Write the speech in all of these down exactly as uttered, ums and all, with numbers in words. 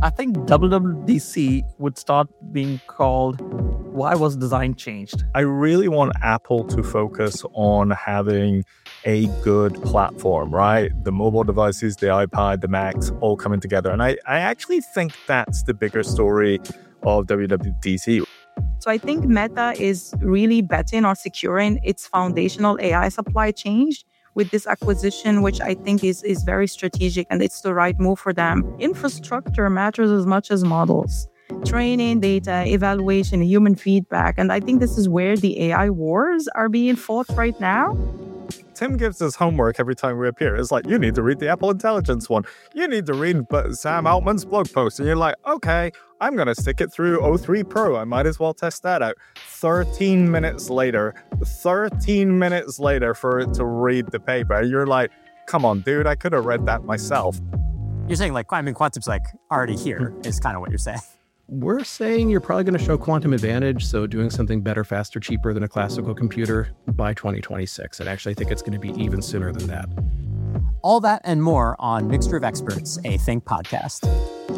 I think W W D C would start being called Why Was Design Changed? I really want Apple to focus on having a good platform, right? The mobile devices, the iPad, the Macs, all coming together. And I, I actually think that's the bigger story of W W D C. So I think Meta is really betting on securing its foundational A I supply chain with this acquisition, which I think is, is very strategic and it's the right move for them. Infrastructure matters as much as models. Training, data, evaluation, human feedback. And I think this is where the A I wars are being fought right now. Tim gives us homework every time we appear. It's like, you need to read the Apple Intelligence one. You need to read Sam Altman's blog post. And you're like, okay, I'm going to stick it through O three Pro. I might as well test that out. thirteen minutes later, thirteen minutes later for it to read the paper. You're like, come on, dude, I could have read that myself. You're saying like, I mean, quantum's like already here is kind of what you're saying. We're saying you're probably going to show quantum advantage, so doing something better, faster, cheaper than a classical computer by twenty twenty-six. And actually, I think it's going to be even sooner than that. All that and more on Mixture of Experts, a Think podcast.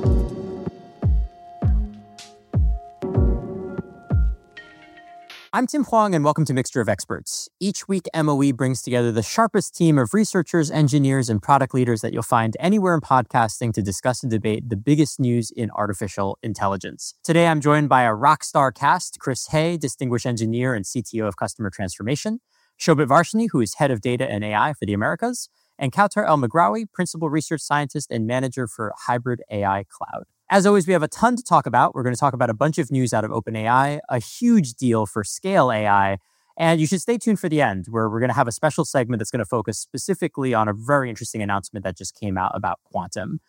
I'm Tim Huang, and welcome to Mixture of Experts. Each week, M O E brings together the sharpest team of researchers, engineers, and product leaders that you'll find anywhere in podcasting to discuss and debate the biggest news in artificial intelligence. Today, I'm joined by a rock star cast: Chris Hay, Distinguished Engineer and C T O of Customer Transformation; Shobit Varshney, who is Head of Data and A I for the Americas; and Kautar El-Megrawi, Principal Research Scientist and Manager for Hybrid A I Cloud. As always, we have a ton to talk about. We're going to talk about a bunch of news out of OpenAI, a huge deal for Scale A I, and you should stay tuned for the end, where we're going to have a special segment that's going to focus specifically on a very interesting announcement that just came out about quantum.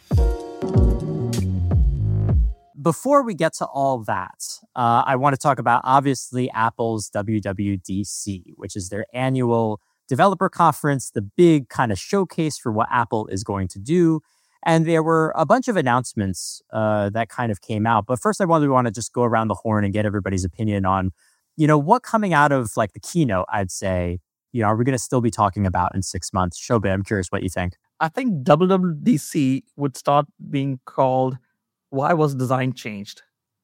Before we get to all that, uh, I want to talk about, obviously, Apple's W W D C, which is their annual developer conference, the big kind of showcase for what Apple is going to do. And there were a bunch of announcements uh, that kind of came out. But first, I wanted to want to just go around the horn and get everybody's opinion on, you know, what coming out of like the keynote, I'd say, you know, are we going to still be talking about in six months? Shobit, I'm curious what you think. I think W W D C would start being called Why Was Design Changed?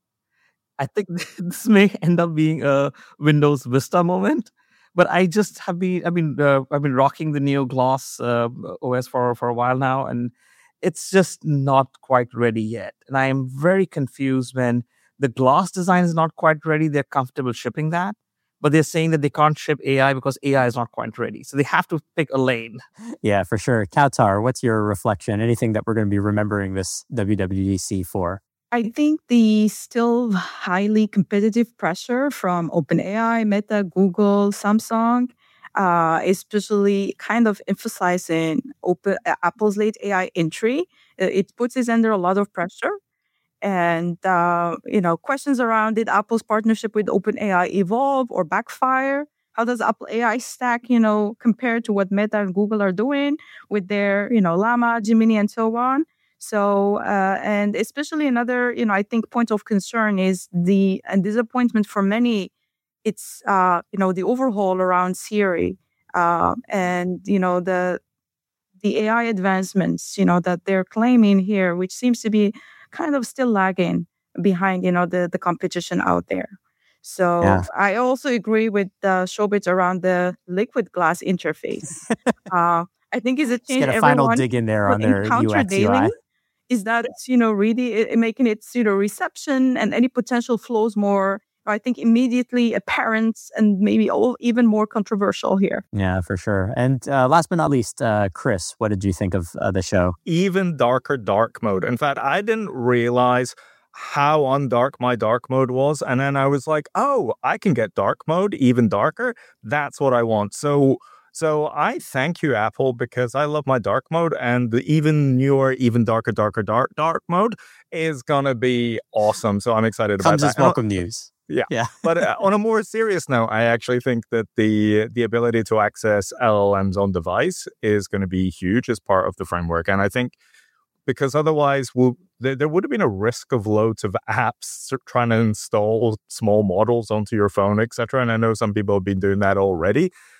I think this may end up being a Windows Vista moment. But I just have been, I mean, uh, I've been rocking the Neo Gloss uh, O S for, for a while now, and it's just not quite ready yet. And I am very confused when the Gloss design is not quite ready. They're comfortable shipping that, but they're saying that they can't ship A I because A I is not quite ready. So they have to pick a lane. Yeah, for sure. Kautar, what's your reflection? Anything that we're going to be remembering this W W D C for? I think the still highly competitive pressure from OpenAI, Meta, Google, Samsung, Uh, especially kind of emphasizing open, uh, Apple's late A I entry. Uh, it puts it under a lot of pressure. And, uh, you know, questions around, did Apple's partnership with OpenAI evolve or backfire? How does Apple A I stack, you know, compare to what Meta and Google are doing with their, you know, Llama, Gemini, and so on? So, uh, and especially another, you know, I think point of concern is the and disappointment for many. It's, uh, you know, the overhaul around Siri uh, and, you know, the the A I advancements, you know, that they're claiming here, which seems to be kind of still lagging behind, you know, the, the competition out there. So yeah. I also agree with uh, Shobit around the liquid glass interface. uh, I think it's a change. Let's get a final dig in there on their U X U I. Is that, you know, really it, making it, you know, reception and any potential flows more, I think, immediately apparent and maybe all, even more controversial here. Yeah, for sure. And uh, last but not least, uh, Chris, what did you think of uh, the show? Even darker dark mode. In fact, I didn't realize how undark my dark mode was. And then I was like, oh, I can get dark mode even darker. That's what I want. So so I thank you, Apple, because I love my dark mode. And the even newer, even darker, darker, dark, dark mode is going to be awesome. So I'm excited Comes about as that. welcome news. Yeah. yeah. But uh, on a more serious note, I actually think that the the ability to access L L Ms on device is going to be huge as part of the framework. And I think because otherwise we'll, there, there would have been a risk of loads of apps trying to install small models onto your phone, et cetera. And I know some people have been doing that already.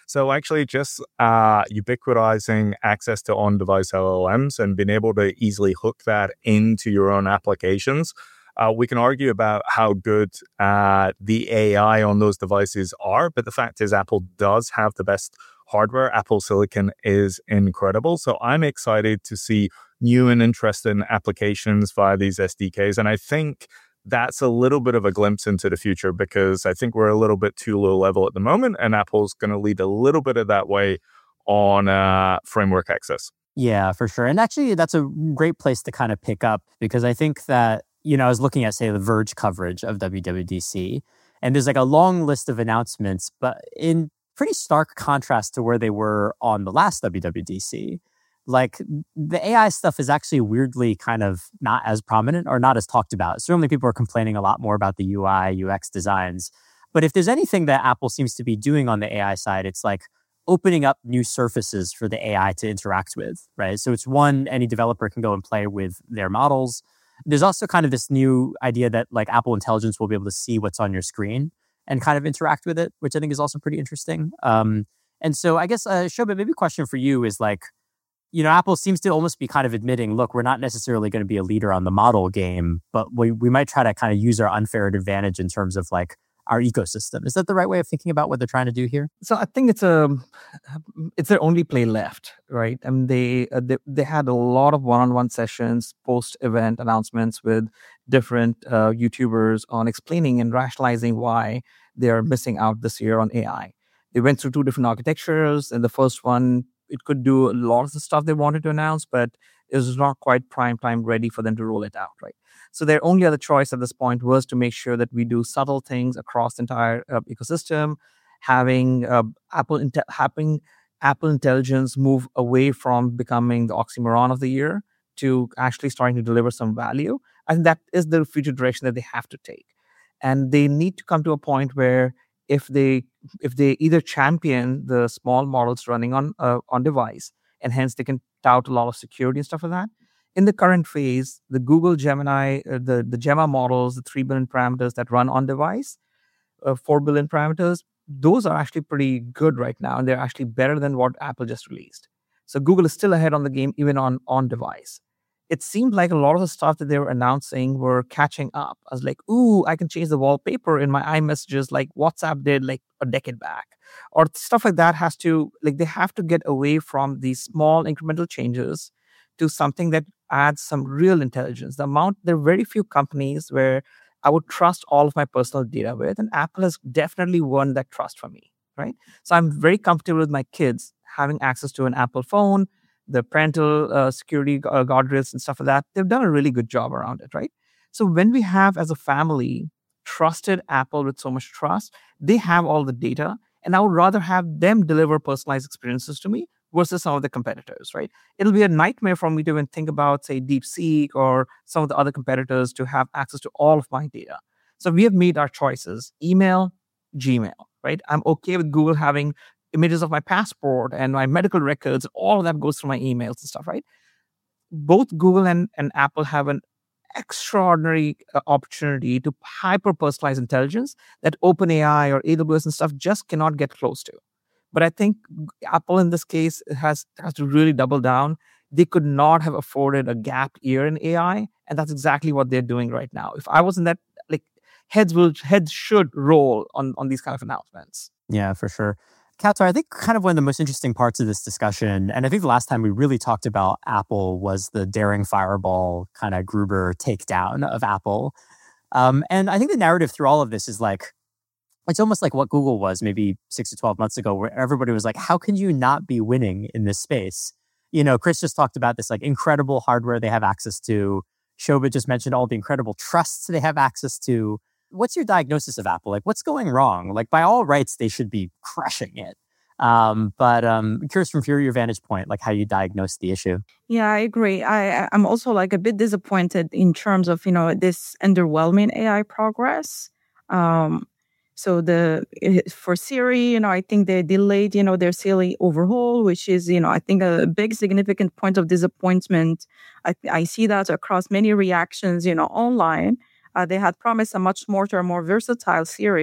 So actually just uh, ubiquitizing access to on-device L L Ms and being able to easily hook that into your own applications. Uh, we can argue about how good uh, the A I on those devices are, but the fact is Apple does have the best hardware. Apple Silicon is incredible. So I'm excited to see new and interesting applications via these S D Ks. And I think that's a little bit of a glimpse into the future, because I think we're a little bit too low level at the moment, and Apple's going to lead a little bit of that way on uh, framework access. Yeah, for sure. And actually, that's a great place to kind of pick up, because I think that, you know, I was looking at, say, the Verge coverage of W W D C, and there's like a long list of announcements, but in pretty stark contrast to where they were on the last W W D C. Like, the A I stuff is actually weirdly kind of not as prominent or not as talked about. Certainly people are complaining a lot more about the U I, U X designs. But if there's anything that Apple seems to be doing on the A I side, it's like opening up new surfaces for the A I to interact with, right? So it's one, any developer can go and play with their models. There's also kind of this new idea that like Apple Intelligence will be able to see what's on your screen and kind of interact with it, which I think is also pretty interesting. Um, and so I guess, uh, Shobit, maybe a question for you is like, you know, Apple seems to almost be kind of admitting, look, we're not necessarily going to be a leader on the model game, but we, we might try to kind of use our unfair advantage in terms of like our ecosystem. Is that the right way of thinking about what they're trying to do here? So I think it's a it's their only play left, right? I mean, they uh, they, they had a lot of one-on-one sessions, post-event announcements with different uh, YouTubers on explaining and rationalizing why they are missing out this year on A I. They went through two different architectures, and the first one, it could do a lot of the stuff they wanted to announce, but it was not quite prime time ready for them to roll it out, right? So their only other choice at this point was to make sure that we do subtle things across the entire uh, ecosystem, having uh, Apple inte- having Apple Intelligence move away from becoming the oxymoron of the year to actually starting to deliver some value. I think that is the future direction that they have to take, and they need to come to a point where if they if they either champion the small models running on uh, on device, and hence they can tout a lot of security and stuff like that. In the current phase, the Google Gemini, uh, the the Gemma models, the three billion parameters that run on device, uh, four billion parameters, those are actually pretty good right now, and they're actually better than what Apple just released. So Google is still ahead on the game, even on on device. It seemed like a lot of the stuff that they were announcing were catching up. I was like, ooh, I can change the wallpaper in my iMessages like WhatsApp did like a decade back. Or stuff like that has to, like, they have to get away from these small incremental changes to something that adds some real intelligence. The amount, there are very few companies where I would trust all of my personal data with, and Apple has definitely won that trust from me, right? So I'm very comfortable with my kids having access to an Apple phone, the parental uh, security uh, guardrails and stuff like that. They've done a really good job around it, right? So when we have, as a family, trusted Apple with so much trust, they have all the data, and I would rather have them deliver personalized experiences to me versus some of the competitors, right? It'll be a nightmare for me to even think about, say, DeepSeek or some of the other competitors to have access to all of my data. So we have made our choices: email, Gmail, right? I'm okay with Google having images of my passport and my medical records. All of that goes through my emails and stuff, right? Both Google and, and Apple have an extraordinary uh, opportunity to hyper-personalize intelligence that OpenAI or A W S and stuff just cannot get close to. But I think Apple in this case has, has to really double down. They could not have afforded a gap year in A I, and that's exactly what they're doing right now. If I wasn't that, like, heads will heads should roll on, on these kind of announcements. Yeah, for sure. Kawtar, I think kind of one of the most interesting parts of this discussion, and I think the last time we really talked about Apple was the daring fireball kind of Gruber takedown of Apple. Um, and I think the narrative through all of this is like, it's almost like what Google was maybe six to twelve months ago, where everybody was like, how can you not be winning in this space? You know, Chris just talked about this like incredible hardware they have access to. Shobit just mentioned all the incredible trusts they have access to. What's your diagnosis of Apple? Like, what's going wrong? Like, by all rights, they should be crushing it. Um, but um, I'm curious from your vantage point, like how you diagnose the issue. Yeah, I agree. I, I'm also like a bit disappointed in terms of, you know, this underwhelming A I progress. Um, so the for Siri, you know, I think they delayed, you know, their Siri overhaul, which is, you know, I think a big significant point of disappointment. I, I see that across many reactions, you know, online. Uh, they had promised a much smarter, more versatile Siri,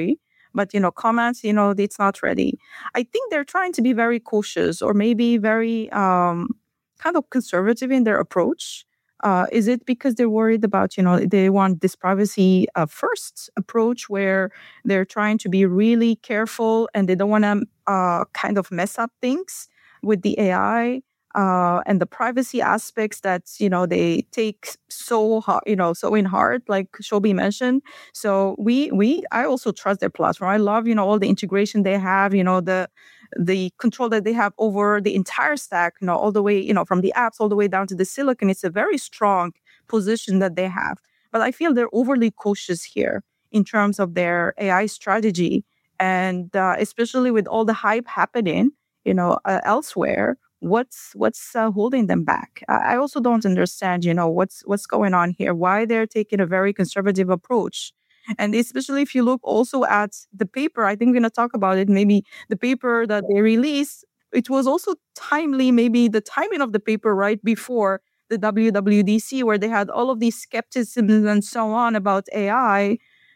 But, you know, comments, you know, it's not ready. I think they're trying to be very cautious or maybe very um, kind of conservative in their approach. Uh, is it because they're worried about, you know, they want this privacy uh, first approach where they're trying to be really careful and they don't want to uh, kind of mess up things with the A I uh, and the privacy aspects that, you know, they take so hard, you know, so in heart, like Shobi mentioned. So we, we, I also trust their platform. I love, you know, all the integration they have, you know, the, the control that they have over the entire stack, you know, all the way, you know, from the apps all the way down to the silicon. It's a very strong position that they have. But I feel they're overly cautious here in terms of their A I strategy. And uh, especially with all the hype happening, you know, uh, elsewhere, what's what's uh, holding them back? I, I also don't understand, you know, what's what's going on here, why they're taking a very conservative approach. And especially if you look also at the paper, I think we're going to talk about it, maybe the paper that they released, it was also timely, maybe the timing of the paper right before the W W D C, where they had all of these skepticisms and so on about A I,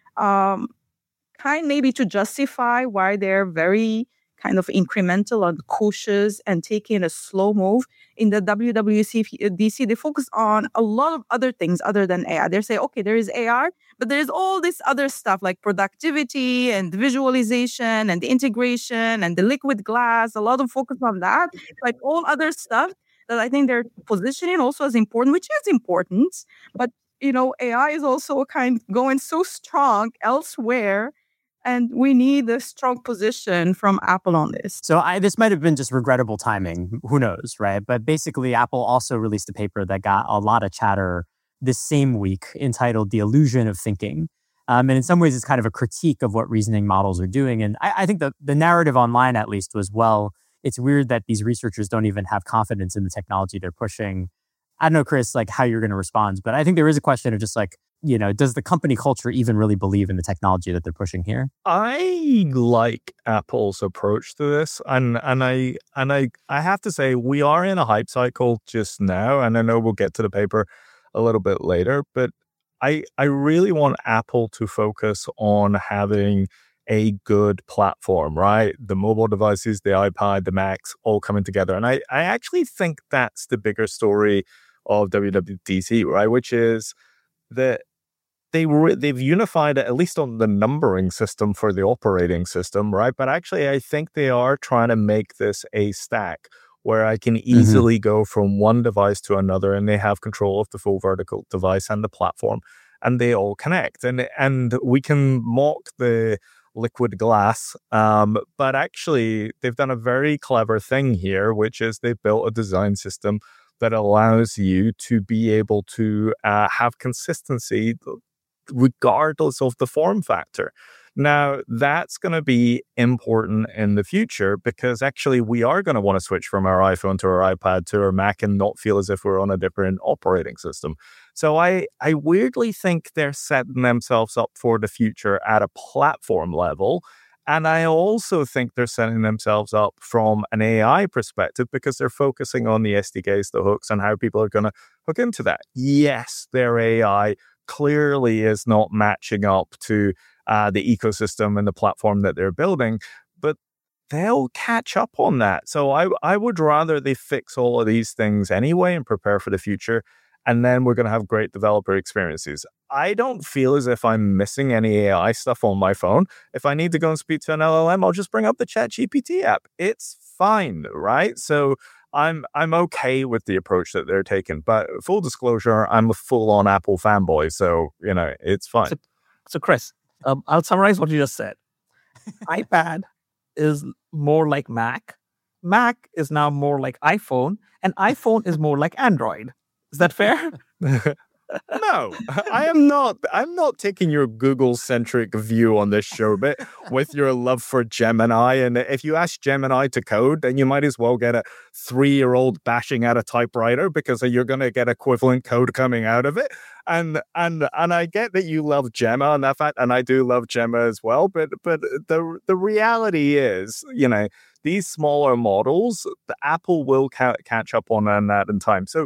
um, kind maybe to justify why they're very kind of incremental and cautious and taking a slow move. In the W W D C, they focus on a lot of other things other than A I. They say, okay, there is A R, but there's all this other stuff like productivity and visualization and the integration and the liquid glass, a lot of focus on that, like all other stuff that I think they're positioning also as important, which is important. But, you know, A I is also kind of going so strong elsewhere. And we need a strong position from Apple on this. So I, this might have been just regrettable timing. Who knows, right? But basically, Apple also released a paper that got a lot of chatter this same week entitled The Illusion of Thinking. Um, and in some ways, it's kind of a critique of what reasoning models are doing. And I, I think the, the narrative online, at least, was, well, it's weird that these researchers don't even have confidence in the technology they're pushing. I don't know, Chris, like how you're going to respond. But I think there is a question of just like, you know, does the company culture even really believe in the technology that they're pushing here? I like Apple's approach to this, and and I and I I have to say we are in a hype cycle just now, and I know we'll get to the paper a little bit later, but I I really want Apple to focus on having a good platform, right? The mobile devices, the iPad, the Macs, all coming together, and I I actually think that's the bigger story of W W D C, right? Which is that they re- they've unified it, at least on the numbering system for the operating system, right? But actually, I think they are trying to make this a stack where I can easily mm-hmm. go from one device to another, and they have control of the full vertical device and the platform, and they all connect. And and we can mock the liquid glass, um, but actually, they've done a very clever thing here, which is they've built a design system that allows you to be able to uh, have consistency regardless of the form factor. Now, that's going to be important in the future because actually we are going to want to switch from our iPhone to our iPad to our Mac and not feel as if we're on a different operating system. So I, I weirdly think they're setting themselves up for the future at a platform level. And I also think they're setting themselves up from an A I perspective because they're focusing on the S D Ks, the hooks, and how people are going to hook into that. Yes, their A I clearly is not matching up to uh, the ecosystem and the platform that they're building, but they'll catch up on that. So I, I would rather they fix all of these things anyway and prepare for the future. And then we're going to have great developer experiences. I don't feel as if I'm missing any A I stuff on my phone. If I need to go and speak to an L L M, I'll just bring up the ChatGPT app. It's fine, right? So I'm I'm okay with the approach that they're taking. But full disclosure, I'm a full-on Apple fanboy, so, you know, it's fine. So, so Chris, um, I'll summarize what you just said. iPad is more like Mac. Mac is now more like iPhone. And iPhone is more like Android. Is that fair? No, I am not. I'm not taking your Google-centric view on this show, but with your love for Gemini. And if you ask Gemini to code, then you might as well get a three-year-old bashing at a typewriter because you're going to get equivalent code coming out of it. And and and I get that you love Gemma and that fact, and I do love Gemma as well. But but the the reality is, you know, these smaller models, the Apple will ca- catch up on that in time. So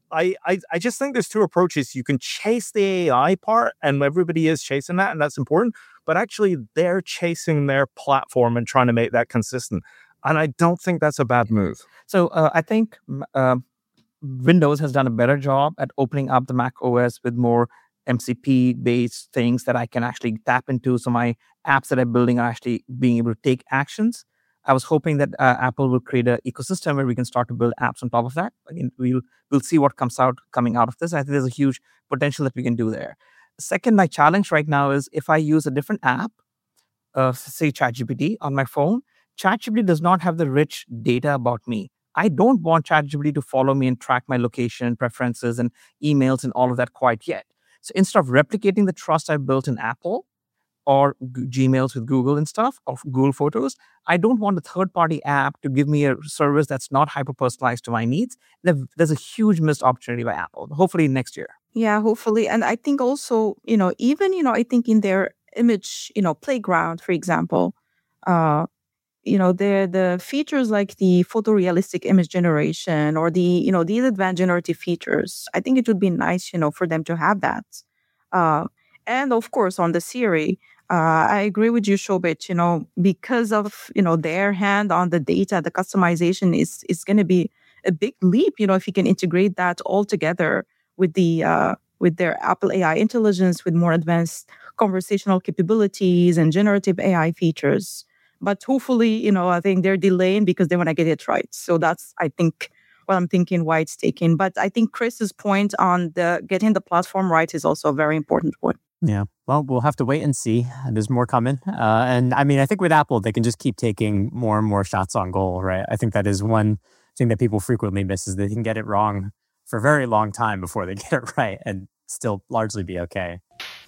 I, I I just think there's two approaches. You can chase the A I part, and everybody is chasing that, and that's important. But actually, they're chasing their platform and trying to make that consistent. And I don't think that's a bad move. So uh, I think uh, Windows has done a better job at opening up the Mac O S with more M C P-based things that I can actually tap into. So my apps that I'm building are actually being able to take actions. I was hoping that uh, Apple will create an ecosystem where we can start to build apps on top of that. Again, we'll we'll see what comes out coming out of this. I think there's a huge potential that we can do there. Second, my challenge right now is if I use a different app, uh, say ChatGPT on my phone, ChatGPT does not have the rich data about me. I don't want ChatGPT to follow me and track my location, preferences, and emails and all of that quite yet. So instead of replicating the trust I've built in Apple or G- Gmails with Google and stuff, or Google Photos, I don't want a third-party app to give me a service that's not hyper-personalized to my needs. There- There's a huge missed opportunity by Apple, hopefully next year. Yeah, hopefully. And I think also, you know, even, you know, I think in their image, you know, playground, for example, uh, you know, the the features like the photorealistic image generation or the, you know, these advanced generative features, I think it would be nice, you know, for them to have that. Uh, and of course, on the Siri, uh, I agree with you, Shobit, you know, because of, you know, their hand on the data, the customization is, is going to be a big leap, you know, if you can integrate that all together with the, uh, with their Apple A I intelligence, with more advanced conversational capabilities and generative A I features. But hopefully, you know, I think they're delaying because they want to get it right. So that's, I think, what I'm thinking why it's taking. But I think Chris's point on the getting the platform right is also a very important point. Yeah. Well, we'll have to wait and see. There's more coming. Uh, and I mean, I think with Apple, they can just keep taking more and more shots on goal, right? I think that is one thing that people frequently miss is they can get it wrong for a very long time before they get it right and still largely be okay.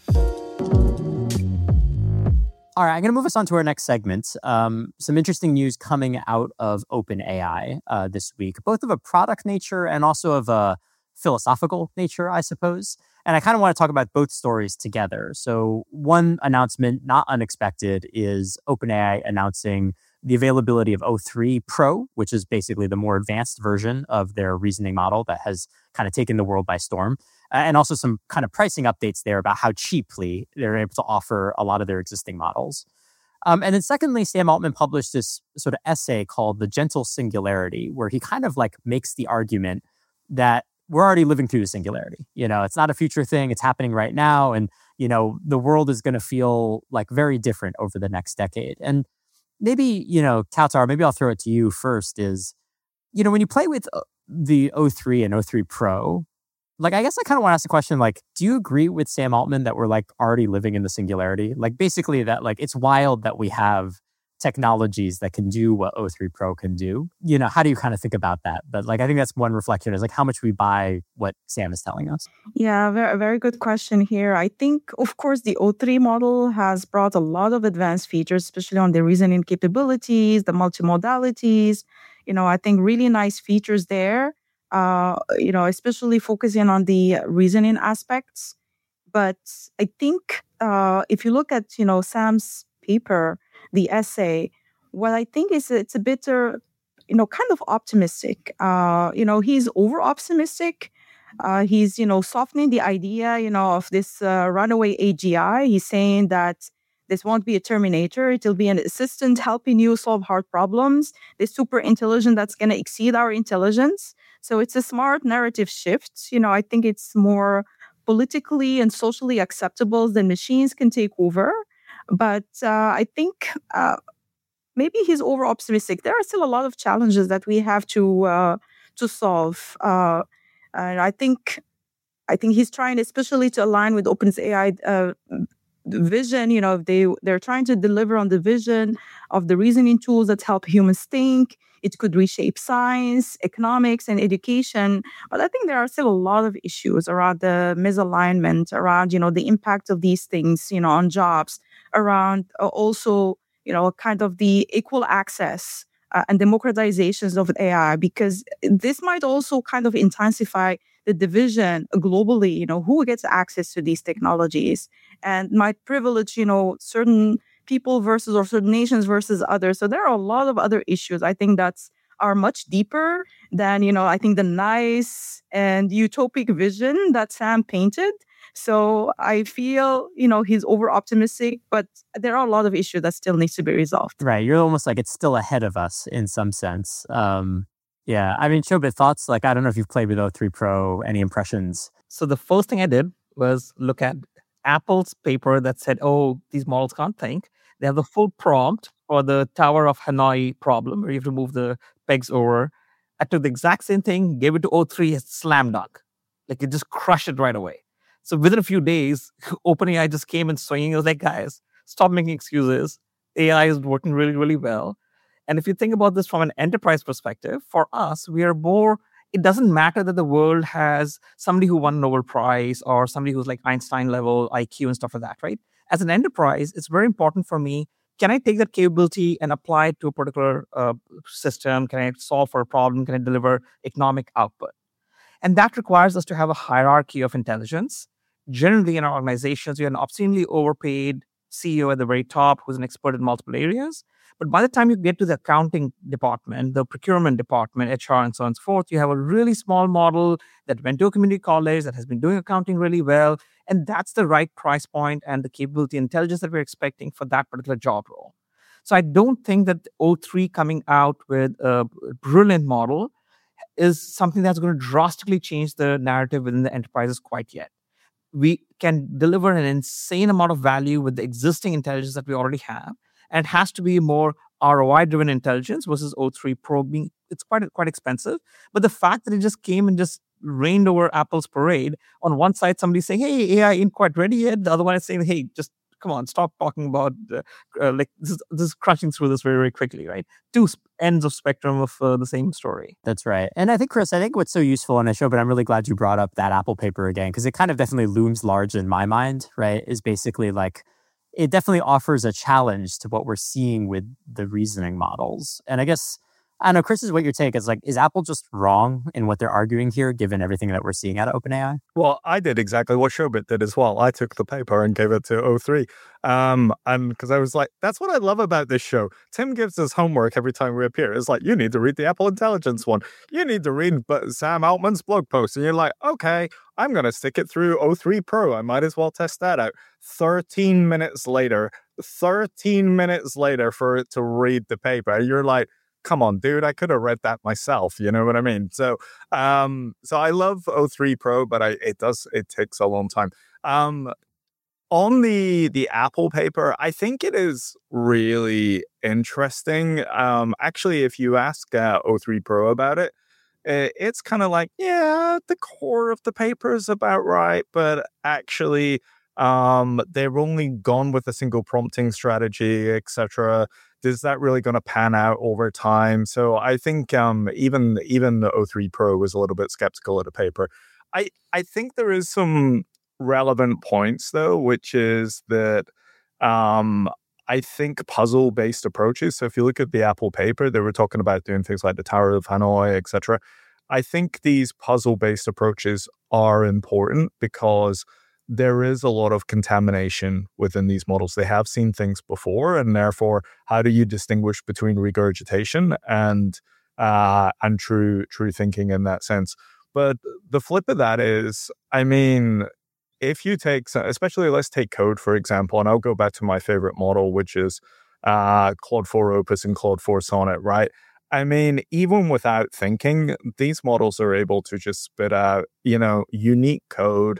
All right, I'm going to move us on to our next segment. Um, some interesting news coming out of OpenAI uh, this week, both of a product nature and also of a philosophical nature, I suppose. And I kind of want to talk about both stories together. So one announcement, not unexpected, is OpenAI announcing the availability of O three Pro, which is basically the more advanced version of their reasoning model that has kind of taken the world by storm. And also some kind of pricing updates there about how cheaply they're able to offer a lot of their existing models. Um, and then secondly, Sam Altman published this sort of essay called The Gentle Singularity, where he kind of like makes the argument that we're already living through the singularity. You know, it's not a future thing. It's happening right now. And, you know, the world is going to feel like very different over the next decade. And maybe, you know, Kautar, maybe I'll throw it to you first is, you know, when you play with the O three and O three Pro, like, I guess I kind of want to ask the question, like, do you agree with Sam Altman that we're like already living in the singularity? Like, basically that like, it's wild that we have technologies that can do what O three Pro can do. You know, how do you kind of think about that? But like, I think that's one reflection is like how much we buy what Sam is telling us. Yeah, very, very good question here. I think, of course, the O three model has brought a lot of advanced features, especially on the reasoning capabilities, the multimodalities. You know, I think really nice features there. Uh, you know, especially focusing on the reasoning aspects. But I think uh, if you look at, you know, Sam's paper, the essay, what I think is it's a bit, uh, you know, kind of optimistic. Uh, you know, he's over optimistic. Uh, he's, you know, softening the idea, you know, of this uh, runaway A G I. He's saying that this won't be a Terminator. It'll be an assistant helping you solve hard problems. This super intelligent that's going to exceed our intelligence. So it's a smart narrative shift. You know, I think it's more politically and socially acceptable than machines can take over. But uh, I think uh, maybe he's over optimistic. There are still a lot of challenges that we have to uh, to solve. Uh, and I think I think he's trying, especially to align with OpenAI uh, vision. You know, they they're trying to deliver on the vision of the reasoning tools that help humans think. It could reshape science, economics, and education. But I think there are still a lot of issues around the misalignment, around, you know, the impact of these things, you know, on jobs, around uh, also, you know, kind of the equal access uh, and democratizations of A I, because this might also kind of intensify the division globally, you know, who gets access to these technologies and might privilege, you know, certain people versus or certain nations versus others. So there are a lot of other issues. I think that's are much deeper than, you know, I think the nice and utopic vision that Sam painted. So I feel, you know, he's over optimistic, but there are a lot of issues that still needs to be resolved. Right. You're almost like it's still ahead of us in some sense. Um, yeah. I mean, Shobit, thoughts? Like, I don't know if you've played with O three Pro, any impressions? So the first thing I did was look at Apple's paper that said, oh, these models can't think. They have the full prompt for the Tower of Hanoi problem, where you have to move the pegs over. I took the exact same thing, gave it to O three, it's slam dunk. Like, it just crushed it right away. So within a few days, OpenAI just came in swinging. It was like, guys, stop making excuses. A I is working really, really well. And if you think about this from an enterprise perspective, for us, we are more, it doesn't matter that the world has somebody who won a Nobel Prize or somebody who's like Einstein level I Q and stuff like that, right? As an enterprise, it's very important for me. Can I take that capability and apply it to a particular uh, system? Can I solve for a problem? Can I deliver economic output? And that requires us to have a hierarchy of intelligence. Generally, in our organizations, we have an obscenely overpaid C E O at the very top who's an expert in multiple areas. But by the time you get to the accounting department, the procurement department, H R, and so on and so forth, you have a really small model that went to a community college that has been doing accounting really well. And that's the right price point and the capability and intelligence that we're expecting for that particular job role. So I don't think that O three coming out with a brilliant model is something that's going to drastically change the narrative within the enterprises quite yet. We can deliver an insane amount of value with the existing intelligence that we already have. And it has to be more R O I-driven intelligence versus O three Pro being, it's quite quite expensive. But the fact that it just came and just rained over Apple's parade, on one side, somebody's saying, hey, A I ain't quite ready yet. The other one is saying, hey, just come on, stop talking about, uh, uh, like, this is, this is crushing through this very, very quickly, right? Two sp- ends of spectrum of uh, the same story. That's right. And I think, Chris, I think what's so useful in the show, but I'm really glad you brought up that Apple paper again, because it kind of definitely looms large in my mind, right? Is basically like, it definitely offers a challenge to what we're seeing with the reasoning models. And I guess, I don't know, Chris, is what your take is like, is Apple just wrong in what they're arguing here, given everything that we're seeing out of OpenAI? Well, I did exactly what Shobit did as well. I took the paper and gave it to O three. Um, and because I was like, that's what I love about this show. Tim gives us homework every time we appear. It's like, you need to read the Apple Intelligence one. You need to read Sam Altman's blog post. And you're like, okay, I'm going to stick it through O three Pro. I might as well test that out. thirteen minutes later, thirteen minutes later for it to read the paper. You're like, come on, dude, I could have read that myself. You know what I mean? So, um, so I love O three Pro, but I, it does, it takes a long time. Um, on the, the Apple paper, I think it is really interesting. Um, actually, if you ask uh, O three Pro about it, it's kind of like, yeah, the core of the paper is about right, but actually, um, they've only gone with a single prompting strategy, et cetera. Is that really going to pan out over time? So I think um, even even the O three Pro was a little bit skeptical of the paper. I, I think there is some relevant points, though, which is that um, I think puzzle-based approaches. So if you look at the Apple paper, they were talking about doing things like the Tower of Hanoi, et cetera. I think these puzzle-based approaches are important because there is a lot of contamination within these models. They have seen things before, and therefore, how do you distinguish between regurgitation and uh, and true true thinking in that sense? But the flip of that is, I mean, if you take, especially let's take code, for example, and I'll go back to my favorite model, which is uh, Claude four Opus and Claude four Sonnet, right? I mean, even without thinking, these models are able to just spit out, you know, unique code,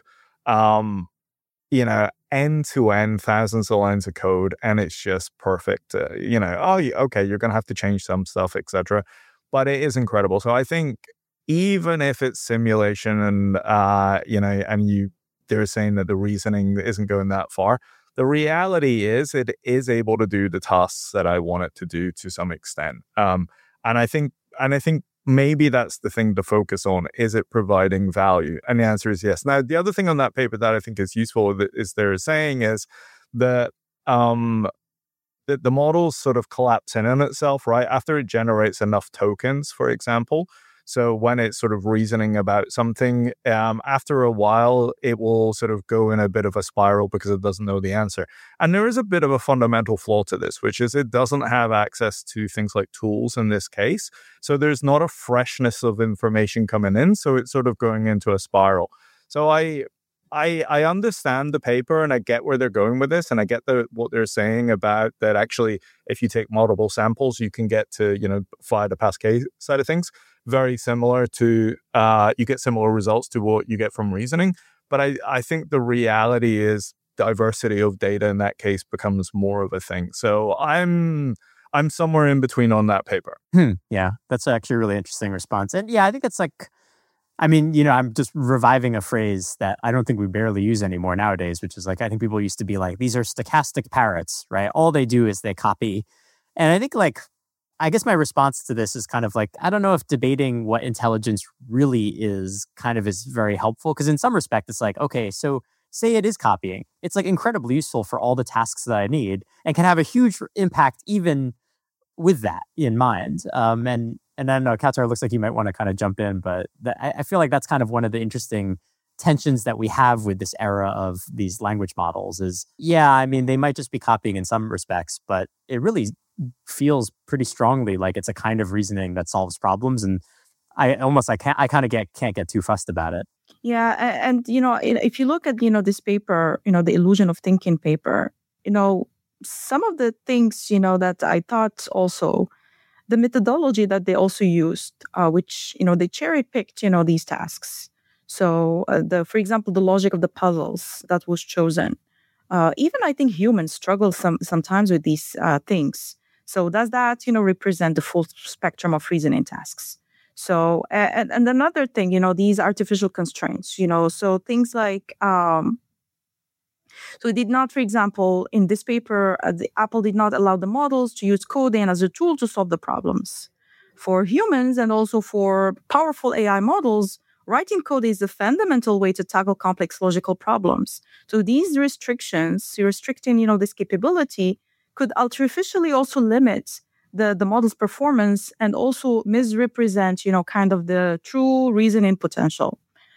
um, you know, end to end, thousands of lines of code, and it's just perfect. Uh, you know, oh, okay, you're going to have to change some stuff, et cetera. But it is incredible. So I think even if it's simulation and, uh, you know, and you, they're saying that the reasoning isn't going that far, the reality is it is able to do the tasks that I want it to do to some extent. Um, and I think, and I think, maybe that's the thing to focus on. Is it providing value? And the answer is yes. Now, the other thing on that paper that I think is useful is they're saying is that um, that the models sort of collapse in on itself, right? After it generates enough tokens, for example. So when it's sort of reasoning about something, um, after a while, it will sort of go in a bit of a spiral because it doesn't know the answer. And there is a bit of a fundamental flaw to this, which is it doesn't have access to things like tools in this case. So there's not a freshness of information coming in. So it's sort of going into a spiral. So I... I, I understand the paper and I get where they're going with this, and I get the, what they're saying about that actually if you take multiple samples you can get to, you know, fly the Pascal side of things. Very similar to, uh, you get similar results to what you get from reasoning. But I, I think the reality is diversity of data in that case becomes more of a thing. So I'm I'm somewhere in between on that paper. Hmm. Yeah, that's actually a really interesting response. And yeah, I think it's like, I mean, you know, I'm just reviving a phrase that I don't think we barely use anymore nowadays, which is like, I think people used to be like, these are stochastic parrots, right? All they do is they copy. And I think like, I guess my response to this is kind of like, I don't know if debating what intelligence really is kind of is very helpful. Because in some respect, it's like, okay, so say it is copying. It's like incredibly useful for all the tasks that I need and can have a huge impact even with that in mind. Um, and And then uh, Qatar looks like you might want to kind of jump in, but th- I, I feel like that's kind of one of the interesting tensions that we have with this era of these language models is, yeah, I mean, they might just be copying in some respects, but it really feels pretty strongly like it's a kind of reasoning that solves problems. And I almost, I can't, I kind of get, can't get too fussed about it. Yeah. And, and, you know, if you look at, you know, this paper, you know, the Illusion of Thinking paper, you know, some of the things, you know, that I thought also, the methodology that they also used, uh, which, you know, they cherry picked, you know, these tasks. So uh, the, for example, the logic of the puzzles that was chosen. Uh, even I think humans struggle some sometimes with these uh, things. So does that, you know, represent the full spectrum of reasoning tasks? So, and, and another thing, you know, these artificial constraints, you know, so things like, um, so it did not, for example, in this paper, uh, the, Apple did not allow the models to use coding as a tool to solve the problems. For humans and also for powerful A I models, writing code is a fundamental way to tackle complex logical problems. So these restrictions, restricting, you know, this capability, could artificially also limit the, the model's performance and also misrepresent, you know, kind of the true reasoning potential.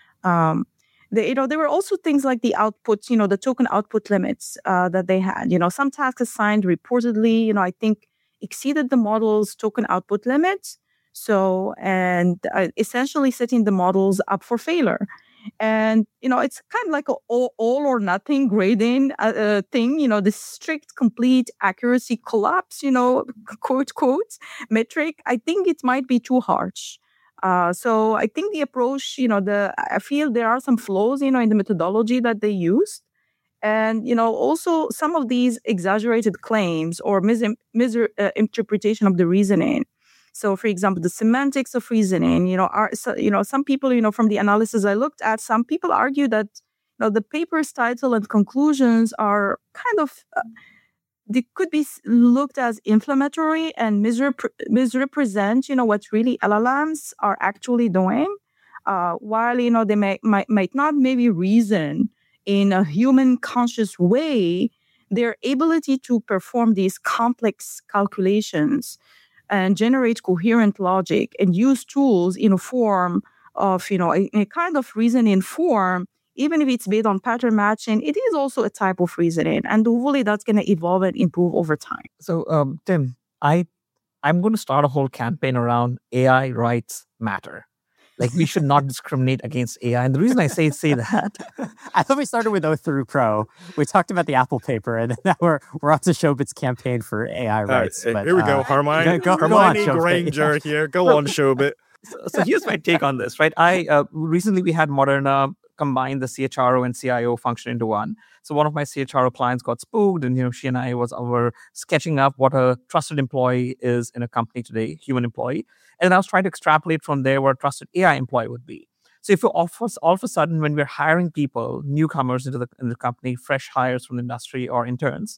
Um, The, you know, there were also things like the output, you know, the token output limits uh, that they had. You know, some tasks assigned reportedly, you know, I think exceeded the model's token output limits. So, and uh, essentially setting the models up for failure. And, you know, it's kind of like a all, all or nothing grading uh, uh, thing, you know, the strict, complete accuracy collapse, you know, quote, quote, metric. I think it might be too harsh. Uh, so I think the approach, you know, the I feel there are some flaws, you know, in the methodology that they used. And, you know, also some of these exaggerated claims or mis- misinterpretation uh, of the reasoning. So, for example, the semantics of reasoning, you know, are, so, you know, some people, you know, from the analysis I looked at, some people argue that, you know, the paper's title and conclusions are kind of... Uh, they could be looked as inflammatory and misrep- misrepresent, you know, what really L L Ms are actually doing, uh, while, you know, they may, might, might not maybe reason in a human conscious way. Their ability to perform these complex calculations and generate coherent logic and use tools in a form of, you know, a, a kind of reasoning form, even if it's based on pattern matching, it is also a type of reasoning. And hopefully that's going to evolve and improve over time. So, um, Tim, I, I'm going to start a whole campaign around A I rights matter. Like, we should not discriminate against A I. And the reason I say say that... I thought we started with O through Pro. We talked about the Apple paper, and now we're, we're on to Shobit's campaign for A I rights. Right, but, here we uh, go, Hermione. Go, go, Hermione go on, Granger here. Go on, Shobit. So, so here's my take on this, right? I uh, recently we had Moderna combine the C H R O and C I O function into one. So one of my C H R O clients got spooked, and you know she and I was over sketching up what a trusted employee is in a company today, human employee, and I was trying to extrapolate from there what a trusted A I employee would be. So if you all of, all of a sudden, when we're hiring people, newcomers into the, in the company, fresh hires from the industry or interns,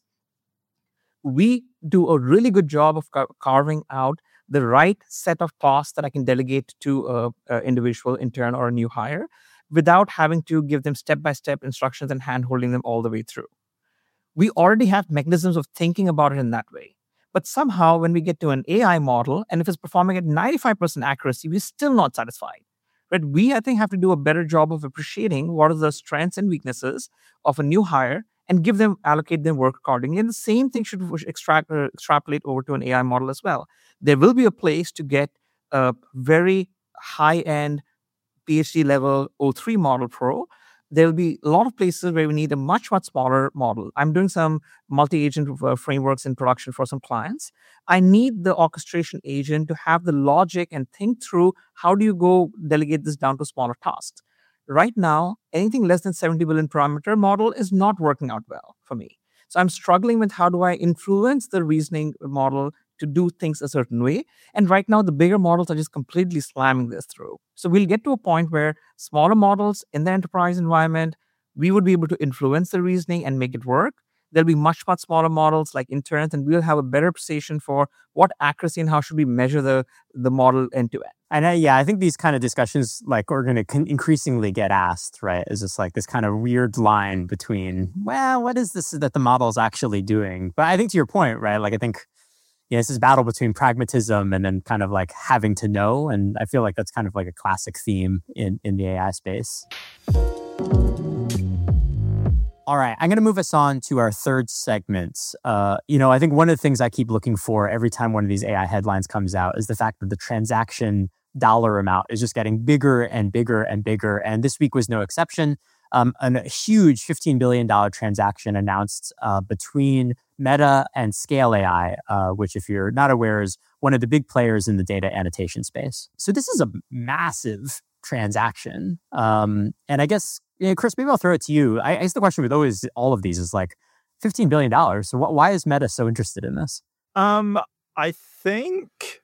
we do a really good job of car- carving out the right set of tasks that I can delegate to an individual intern or a new hire, without having to give them step-by-step instructions and hand-holding them all the way through. We already have mechanisms of thinking about it in that way. But somehow when we get to an A I model, and if it's performing at ninety-five percent accuracy, we're still not satisfied. Right? We, I think, have to do a better job of appreciating what are the strengths and weaknesses of a new hire and give them, allocate them work accordingly. And the same thing should extract, uh, extrapolate over to an A I model as well. There will be a place to get a very high-end PhD level O three model pro. There'll be a lot of places where we need a much, much smaller model. I'm doing some multi-agent uh, frameworks in production for some clients. I need the orchestration agent to have the logic and think through how do you go delegate this down to smaller tasks. Right now, anything less than seventy billion parameter model is not working out well for me. So I'm struggling with how do I influence the reasoning model to do things a certain way. And right now, the bigger models are just completely slamming this through. So we'll get to a point where smaller models in the enterprise environment, we would be able to influence the reasoning and make it work. There'll be much, much smaller models like interns, and we'll have a better appreciation for what accuracy and how should we measure the, the model end to end. And uh, yeah, I think these kind of discussions like are going to con- increasingly get asked, right? Is just like this kind of weird line between, well, what is this that the model is actually doing? But I think to your point, right? Like I think, yeah, it's this battle between pragmatism and then kind of like having to know. And I feel like that's kind of like a classic theme in, in the A I space. All right, I'm going to move us on to our third segment. Uh, you know, I think one of the things I keep looking for every time one of these A I headlines comes out is the fact that the transaction dollar amount is just getting bigger and bigger and bigger. And this week was no exception. Um, a huge fifteen billion dollars transaction announced uh, between Meta and Scale A I, uh, which, if you're not aware, is one of the big players in the data annotation space. So this is a massive transaction. Um, and I guess, you know, Chris, maybe I'll throw it to you. I, I guess the question with always all of these is like fifteen billion dollars. So wh- why is Meta so interested in this? Um, I think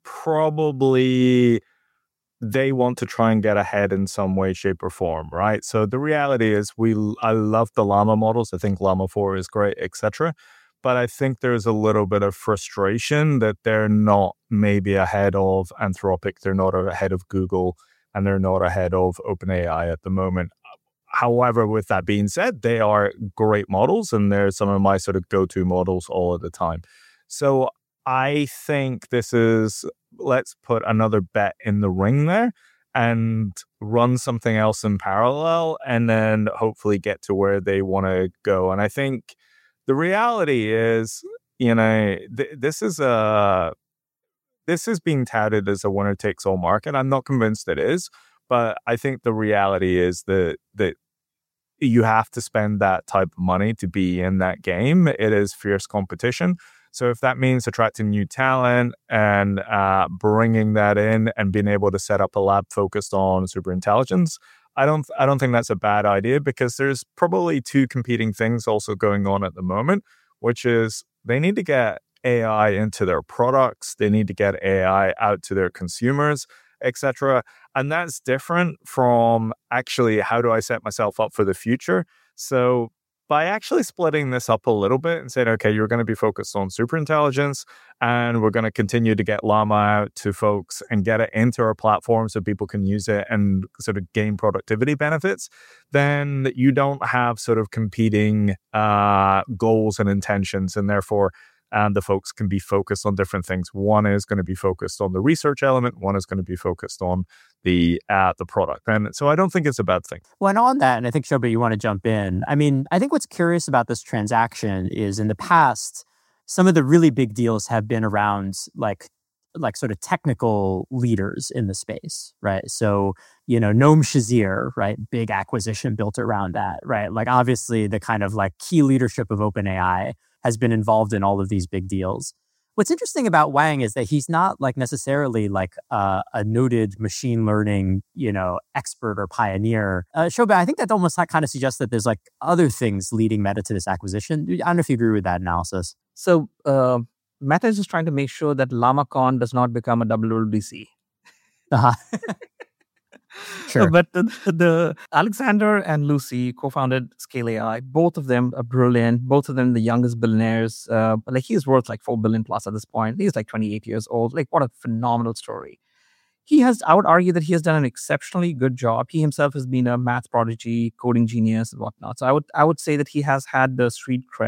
probably they want to try and get ahead in some way, shape, or form, right? So the reality is, we I love the Llama models. I think Llama four is great, et cetera. But I think there's a little bit of frustration that they're not maybe ahead of Anthropic, they're not ahead of Google, and they're not ahead of OpenAI at the moment. However, with that being said, they are great models, and they're some of my sort of go-to models all of the time. So I think this is, let's put another bet in the ring there and run something else in parallel, and then hopefully get to where they want to go. And I think the reality is, you know, th- this is a this is being touted as a winner-takes-all market. I'm not convinced it is, but I think the reality is that that you have to spend that type of money to be in that game. It is fierce competition. So if that means attracting new talent and uh, bringing that in and being able to set up a lab focused on superintelligence, I don't I don't think that's a bad idea, because there's probably two competing things also going on at the moment, which is they need to get A I into their products, they need to get A I out to their consumers, et cetera. And that's different from actually how do I set myself up for the future. So by actually splitting this up a little bit and saying, okay, you're going to be focused on superintelligence, and we're going to continue to get Llama out to folks and get it into our platform so people can use it and sort of gain productivity benefits, then you don't have sort of competing uh, goals and intentions, and therefore and the folks can be focused on different things. One is going to be focused on the research element. One is going to be focused on the uh, the product. And so I don't think it's a bad thing. Well, and on that, and I think, Shobha, you want to jump in. I mean, I think what's curious about this transaction is in the past, some of the really big deals have been around like like sort of technical leaders in the space, right? So, you know, Noam Shazir, right? Big acquisition built around that, right? Like obviously the kind of like key leadership of OpenAI has been involved in all of these big deals. What's interesting about Wang is that he's not like necessarily like uh, a noted machine learning, you know, expert or pioneer. Uh, Shobha, I think that almost kind of suggests that there's like other things leading Meta to this acquisition. I don't know if you agree with that analysis. So uh, Meta is just trying to make sure that LlamaCon does not become a W W D C. Uh-huh. Sure. But the, the Alexander and Lucy co-founded Scale A I. Both of them are brilliant. Both of them the youngest billionaires. Uh, like he's worth like four billion plus at this point. He's like twenty-eight years old. Like what a phenomenal story. He has, I would argue that he has done an exceptionally good job. He himself has been a math prodigy, coding genius and whatnot. So I would, I would say that he has had the street cred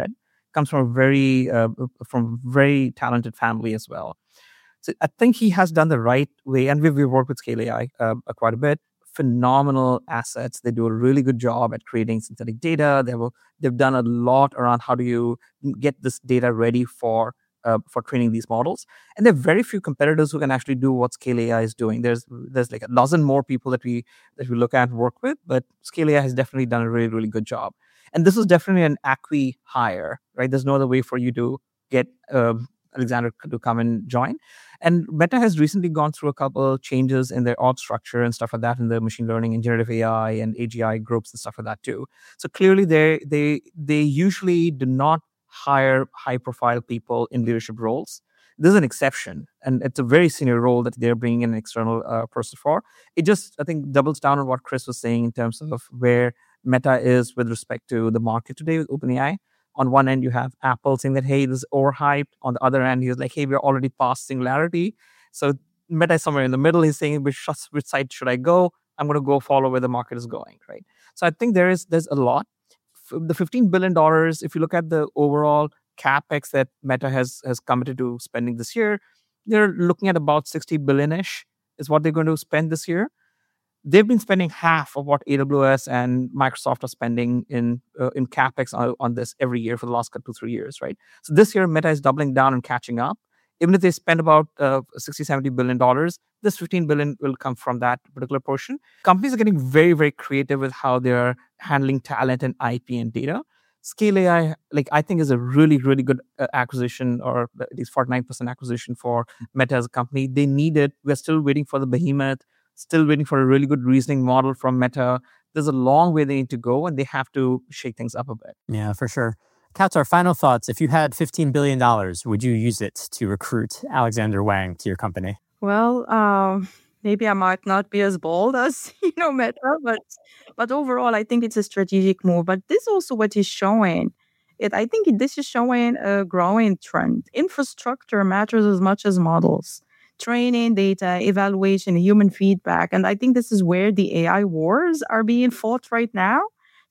comes from a very uh, from very talented family as well. So I think he has done the right way, and we've, we've worked with Scale A I uh, quite a bit. Phenomenal assets. They do a really good job at creating synthetic data. They have a, they've done a lot around how do you get this data ready for uh, for training these models. And there are very few competitors who can actually do what Scale A I is doing. There's there's like a dozen more people that we that we look at and work with, but Scale A I has definitely done a really really good job. And this is definitely an acqui hire, right? There's no other way for you to get um, Alexander to come and join. And Meta has recently gone through a couple of changes in their org structure and stuff like that in the machine learning and generative A I and A G I groups and stuff like that too. So clearly they they they usually do not hire high profile people in leadership roles. This is an exception, and it's a very senior role that they're bringing in an external uh, person for. It just, I think, doubles down on what Chris was saying in terms of where Meta is with respect to the market today with OpenAI. On one end, you have Apple saying that, hey, this is overhyped. On the other end, he's like, hey, we're already past singularity. So Meta is somewhere in the middle. He's saying, which, which side should I go? I'm going to go follow where the market is going, right? So I think there is there's a lot. The fifteen billion dollars, if you look at the overall CapEx that Meta has has committed to spending this year, they're looking at about sixty billion-ish is what they're going to spend this year. They've been spending half of what A W S and Microsoft are spending in uh, in CapEx on, on this every year for the last two, three years, right? So this year, Meta is doubling down and catching up. Even if they spend about uh, sixty, seventy billion dollars, this fifteen billion will come from that particular portion. Companies are getting very, very creative with how they're handling talent and I P and data. Scale A I, like I think, is a really, really good uh, acquisition, or at least forty-nine percent acquisition for Meta as a company. They need it. We're still waiting for the behemoth. Still waiting for a really good reasoning model from Meta. There's a long way they need to go, and they have to shake things up a bit. Yeah, for sure. Kautzar, final thoughts. If you had fifteen billion dollars, would you use it to recruit Alexander Wang to your company? Well, um, maybe I might not be as bold as, you know, Meta, but but overall, I think it's a strategic move. But this also what is showing. It, I think this is showing a growing trend. Infrastructure matters as much as models. Training, data, evaluation, human feedback. And I think this is where the A I wars are being fought right now.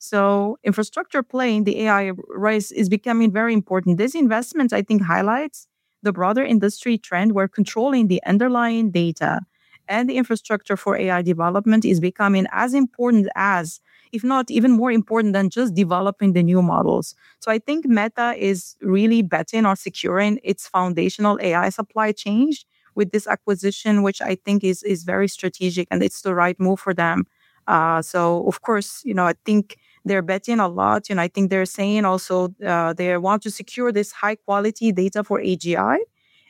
So infrastructure play in the A I race is becoming very important. This investment, I think, highlights the broader industry trend where controlling the underlying data and the infrastructure for A I development is becoming as important as, if not even more important than just developing the new models. So I think Meta is really betting on securing its foundational A I supply chain with this acquisition, which I think is is very strategic, and it's the right move for them. Uh, so, of course, you know, I think they're betting a lot. You know, I think they're saying also uh, they want to secure this high quality data for A G I,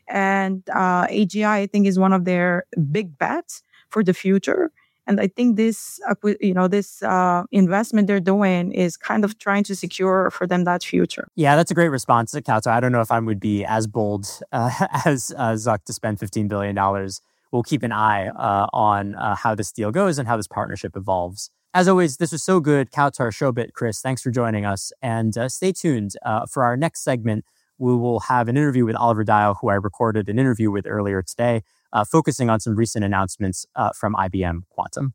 and uh, A G I, I think, is one of their big bets for the future. And I think this, you know, this uh, investment they're doing is kind of trying to secure for them that future. Yeah, that's a great response, Kautzar. I don't know if I would be as bold uh, as uh, Zuck to spend fifteen billion dollars. We'll keep an eye uh, on uh, how this deal goes and how this partnership evolves. As always, this was so good. Kautzar, Shobit, Chris, thanks for joining us. And uh, stay tuned uh, for our next segment. We will have an interview with Oliver Dial, who I recorded an interview with earlier today, uh, focusing on some recent announcements uh, from I B M Quantum.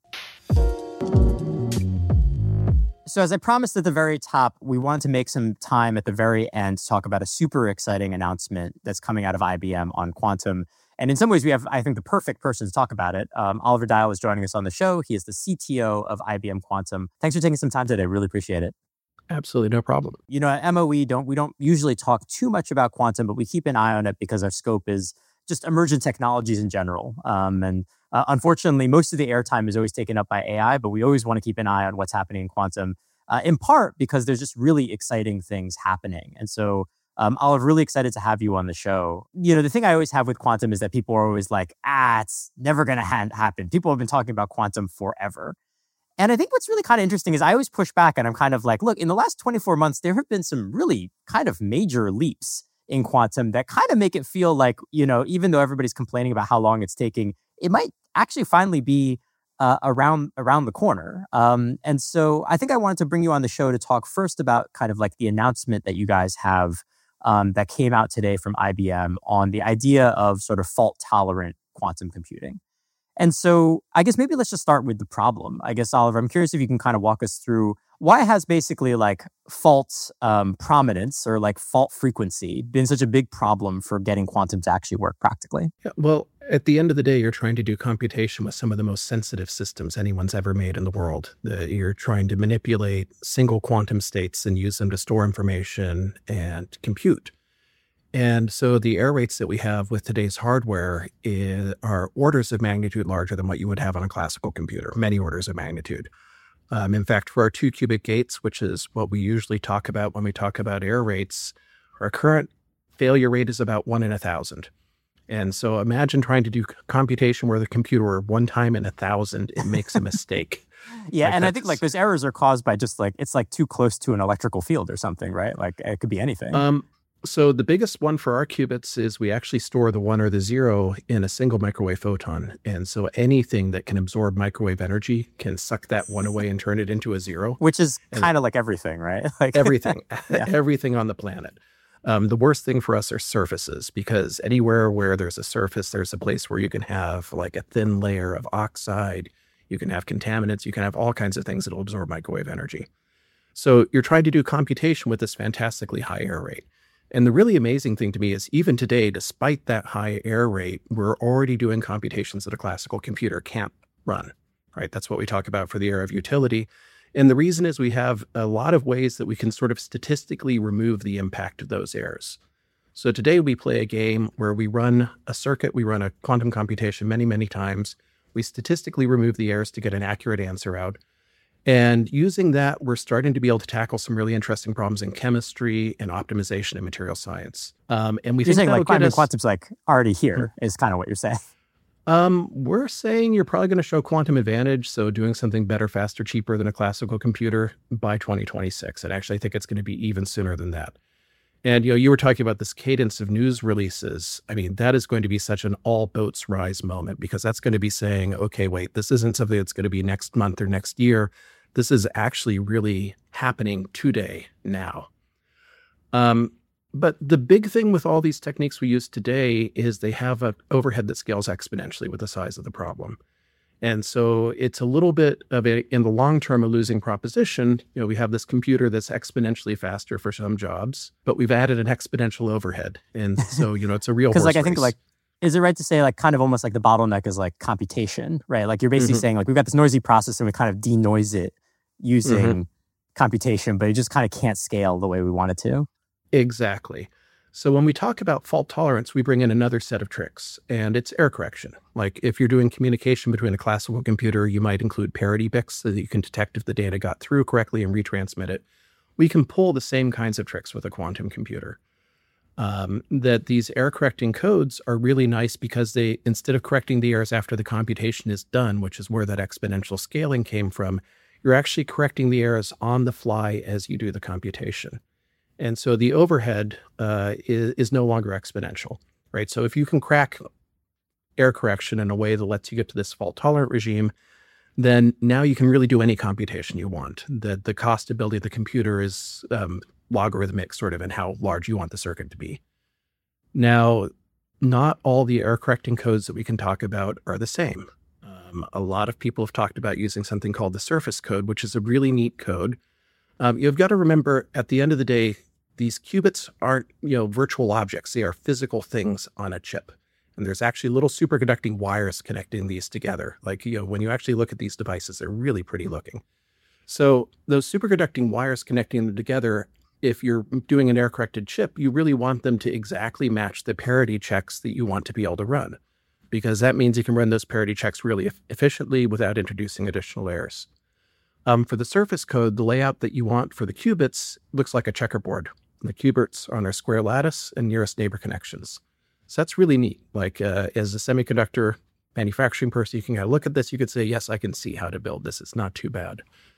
So as I promised at the very top, we wanted to make some time at the very end to talk about a super exciting announcement that's coming out of I B M on Quantum. And in some ways, we have, I think, the perfect person to talk about it. Um, Oliver Dial is joining us on the show. He is the C T O of I B M Quantum. Thanks for taking some time today. Really appreciate it. Absolutely no problem. You know, at M O E, don't we don't usually talk too much about quantum, but we keep an eye on it because our scope is just emergent technologies in general. Um, and uh, unfortunately, most of the airtime is always taken up by A I, but we always want to keep an eye on what's happening in quantum, uh, in part because there's just really exciting things happening. And so, um, Oliver, really excited to have you on the show. You know, the thing I always have with quantum is that people are always like, ah, it's never going to ha- happen. People have been talking about quantum forever. And I think what's really kind of interesting is I always push back and I'm kind of like, look, in the last twenty-four months, there have been some really kind of major leaps in quantum that kind of make it feel like, you know, even though everybody's complaining about how long it's taking, it might actually finally be uh, around around the corner. Um, and so I think I wanted to bring you on the show to talk first about kind of like the announcement that you guys have um, that came out today from I B M on the idea of sort of fault-tolerant quantum computing. And so I guess maybe let's just start with the problem. I guess, Oliver, I'm curious if you can kind of walk us through why has basically like fault um, prominence or like fault frequency been such a big problem for getting quantum to actually work practically? Yeah, well, at the end of the day, you're trying to do computation with some of the most sensitive systems anyone's ever made in the world. The, you're trying to manipulate single quantum states and use them to store information and compute. And so the error rates that we have with today's hardware is, are orders of magnitude larger than what you would have on a classical computer, many orders of magnitude. Um, in fact, for our two qubit gates, which is what we usually talk about when we talk about error rates, our current failure rate is about one in a thousand. And so imagine trying to do computation where the computer one time in a thousand, it makes a mistake. Yeah, like and I think like those errors are caused by just like, it's like too close to an electrical field or something, right? Like it could be anything. Um, so the biggest one for our qubits is we actually store the one or the zero in a single microwave photon. And so anything that can absorb microwave energy can suck that one away and turn it into a zero. Which is kind of like everything, right? Like everything, yeah. everything on the planet. Um, the worst thing for us are surfaces, because anywhere where there's a surface, there's a place where you can have like a thin layer of oxide, you can have contaminants, you can have all kinds of things that will absorb microwave energy. So you're trying to do computation with this fantastically high error rate. And the really amazing thing to me is even today, despite that high error rate, we're already doing computations that a classical computer can't run, right? That's what we talk about for the era of utility. And the reason is we have a lot of ways that we can sort of statistically remove the impact of those errors. So today we play a game where we run a circuit, we run a quantum computation many, many times. We statistically remove the errors to get an accurate answer out. And using that, we're starting to be able to tackle some really interesting problems in chemistry and optimization and material science. Um, and we you're think saying like quantum us, quantum's like already here hmm. is kind of what you're saying. Um, we're saying you're probably going to show quantum advantage, so doing something better, faster, cheaper than a classical computer by twenty twenty-six. And actually, I think it's going to be even sooner than that. And, you know, you were talking about this cadence of news releases. I mean, that is going to be such an all boats rise moment, because that's going to be saying, okay, wait, this isn't something that's going to be next month or next year. This is actually really happening today, now. Um, But the big thing with all these techniques we use today is they have an overhead that scales exponentially with the size of the problem. And so it's a little bit of a, in the long term, a losing proposition. You know, we have this computer that's exponentially faster for some jobs, but we've added an exponential overhead. And so, you know, it's a real Because like, race. I think like, is it right to say like kind of almost like the bottleneck is like computation, right? Like you're basically mm-hmm. saying like, we've got this noisy process and we kind of denoise it using mm-hmm. computation, but it just kind of can't scale the way we want it to. Exactly. So when we talk about fault tolerance, we bring in another set of tricks, and it's error correction. Like if you're doing communication between a classical computer, you might include parity bits so that you can detect if the data got through correctly and retransmit it. We can pull the same kinds of tricks with a quantum computer. Um, that these error correcting codes are really nice because they, instead of correcting the errors after the computation is done, which is where that exponential scaling came from, you're actually correcting the errors on the fly as you do the computation. And so the overhead uh, is, is no longer exponential, right? So if you can crack error correction in a way that lets you get to this fault-tolerant regime, then now you can really do any computation you want. The, the cost ability of the computer is um, logarithmic, sort of, in how large you want the circuit to be. Now, not all the error correcting codes that we can talk about are the same. Um, a lot of people have talked about using something called the surface code, which is a really neat code. Um, you've got to remember, at the end of the day, these qubits aren't, you know, virtual objects. They are physical things on a chip. And there's actually little superconducting wires connecting these together. Like, you know, when you actually look at these devices, they're really pretty looking. So those superconducting wires connecting them together, if you're doing an error-corrected chip, you really want them to exactly match the parity checks that you want to be able to run, because that means you can run those parity checks really e- efficiently without introducing additional errors. Um, for the surface code, the layout that you want for the qubits looks like a checkerboard. The qubits are on their square lattice and nearest neighbor connections. So that's really neat. Like uh, as a semiconductor manufacturing person, you can kind of look at this. You could say, yes, I can see how to build this. It's not too bad.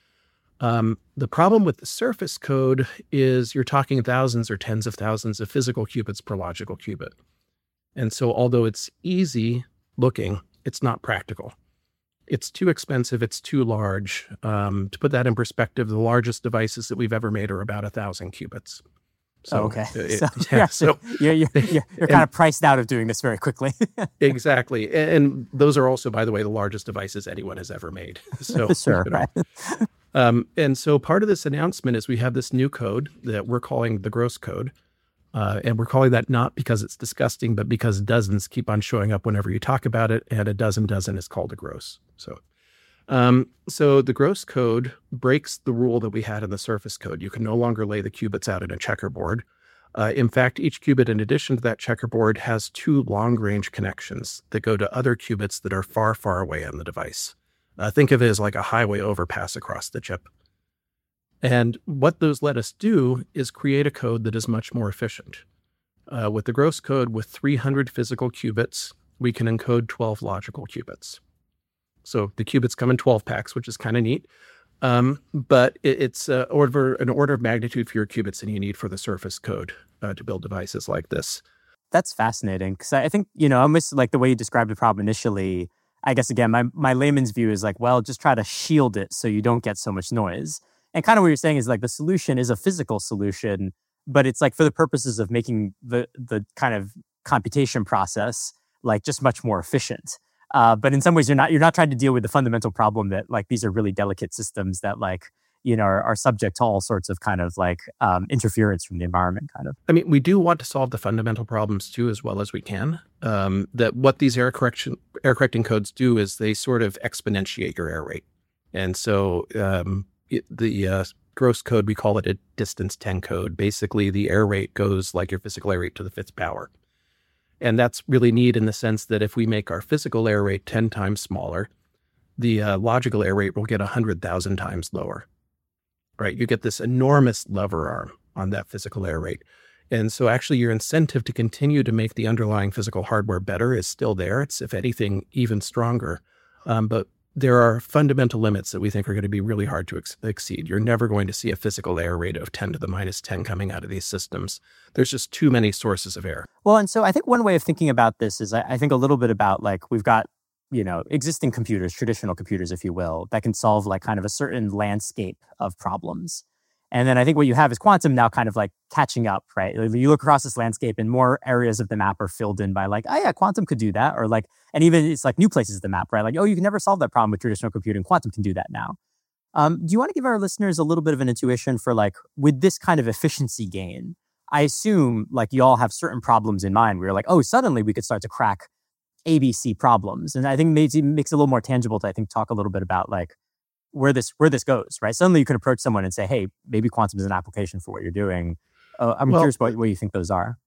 Um, the problem with the surface code is you're talking thousands or tens of thousands of physical qubits per logical qubit. And so although it's easy looking, it's not practical. It's too expensive. It's too large. Um, to put that in perspective, the largest devices that we've ever made are about a thousand qubits. So, oh, okay. It, so, yeah, yeah, so you're, you're, you're, you're and, kind of priced out of doing this very quickly. Exactly. And, and those are also, by the way, the largest devices anyone has ever made. So, sure. you know, Right. Um, and so part of this announcement is we have this new code that we're calling the gross code. Uh, and we're calling that not because it's disgusting, but because dozens keep on showing up whenever you talk about it. And a dozen dozen is called a gross. So, um, so the gross code breaks the rule that we had in the surface code. You can no longer lay the qubits out in a checkerboard. Uh, in fact, each qubit, in addition to that checkerboard, has two long-range connections that go to other qubits that are far, far away on the device. Uh, think of it as like a highway overpass across the chip. And what those let us do is create a code that is much more efficient. Uh, with the gross code, with three hundred physical qubits, we can encode twelve logical qubits. So the qubits come in twelve packs, which is kind of neat. Um, but it, it's uh, order, an order of magnitude fewer qubits than you need for the surface code uh, to build devices like this. That's fascinating, because I think, you know, almost like the way you described the problem initially, I guess, again, my, my layman's view is like, well, just try to shield it so you don't get so much noise. And kind of what you're saying is like the solution is a physical solution, but it's like for the purposes of making the the kind of computation process like just much more efficient. Uh, but in some ways, you're not you're not trying to deal with the fundamental problem that like these are really delicate systems that like, you know, are, are subject to all sorts of kind of like um, interference from the environment, kind of. I mean, we do want to solve the fundamental problems too, as well as we can. Um, that what these error correction error correcting codes do is they sort of exponentiate your error rate, and so. Um, It, the uh, gross code, we call it a distance ten code. Basically, the error rate goes like your physical error rate to the fifth power. And that's really neat in the sense that if we make our physical error rate ten times smaller, the uh, logical error rate will get one hundred thousand times lower, right? You get this enormous lever arm on that physical error rate. And so actually your incentive to continue to make the underlying physical hardware better is still there. It's, if anything, even stronger. Um, but there are fundamental limits that we think are going to be really hard to ex- exceed. You're never going to see a physical error rate of ten to the minus ten coming out of these systems. There's just too many sources of error. Well, and so I think one way of thinking about this is I, I think a little bit about like we've got, you know, existing computers, traditional computers, if you will, that can solve like kind of a certain landscape of problems. And then I think what you have is quantum now kind of like catching up, right? You look across this landscape and more areas of the map are filled in by like, oh yeah, quantum could do that. Or like, and even it's like new places of the map, right? Like, oh, you can never solve that problem with traditional computing. Quantum can do that now. Um, do you want to give our listeners a little bit of an intuition for like, with this kind of efficiency gain, I assume like you all have certain problems in mind where you're like, oh, suddenly we could start to crack A B C problems. And I think maybe it makes it a little more tangible to, I think, talk a little bit about like, where this where this goes, right? Suddenly you can approach someone and say, hey, maybe quantum is an application for what you're doing. Uh, I'm well, curious what, what you think those are.